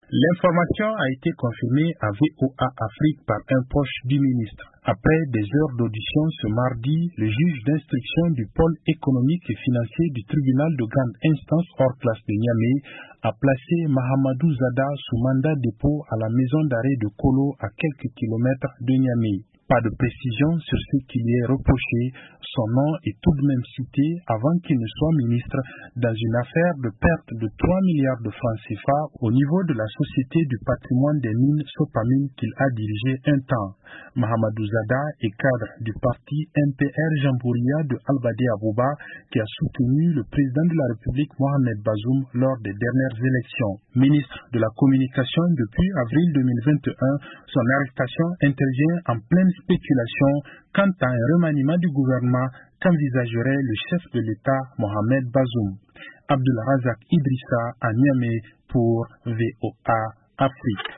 L'information a été confirmée à VOA Afrique par un proche du ministre. Après des heures d'audition ce mardi, le juge d'instruction du pôle économique et financier du tribunal de grande instance hors classe de Niamey a placé Mahamadou Zada sous mandat de dépôt à la maison d'arrêt de Kolo à quelques kilomètres de Niamey. Pas de précision sur ce qui lui est reproché. Son nom est tout de même cité avant qu'il ne soit ministre dans une affaire de perte de 3 milliards de francs CFA au niveau de la Société du patrimoine des mines Sopamine qu'il a dirigé un temps. Mahamadou Zada est cadre du parti MPR Jamhouria de Albade Abouba qui a soutenu le président de la République Mohamed Bazoum lors des dernières élections. Ministre de la Communication depuis avril 2021, son arrestation intervient en pleine spéculation quant à un remaniement du gouvernement qu'envisagerait le chef de l'État Mohamed Bazoum. Abdulrazak Idrissa à Niamey pour VOA Afrique.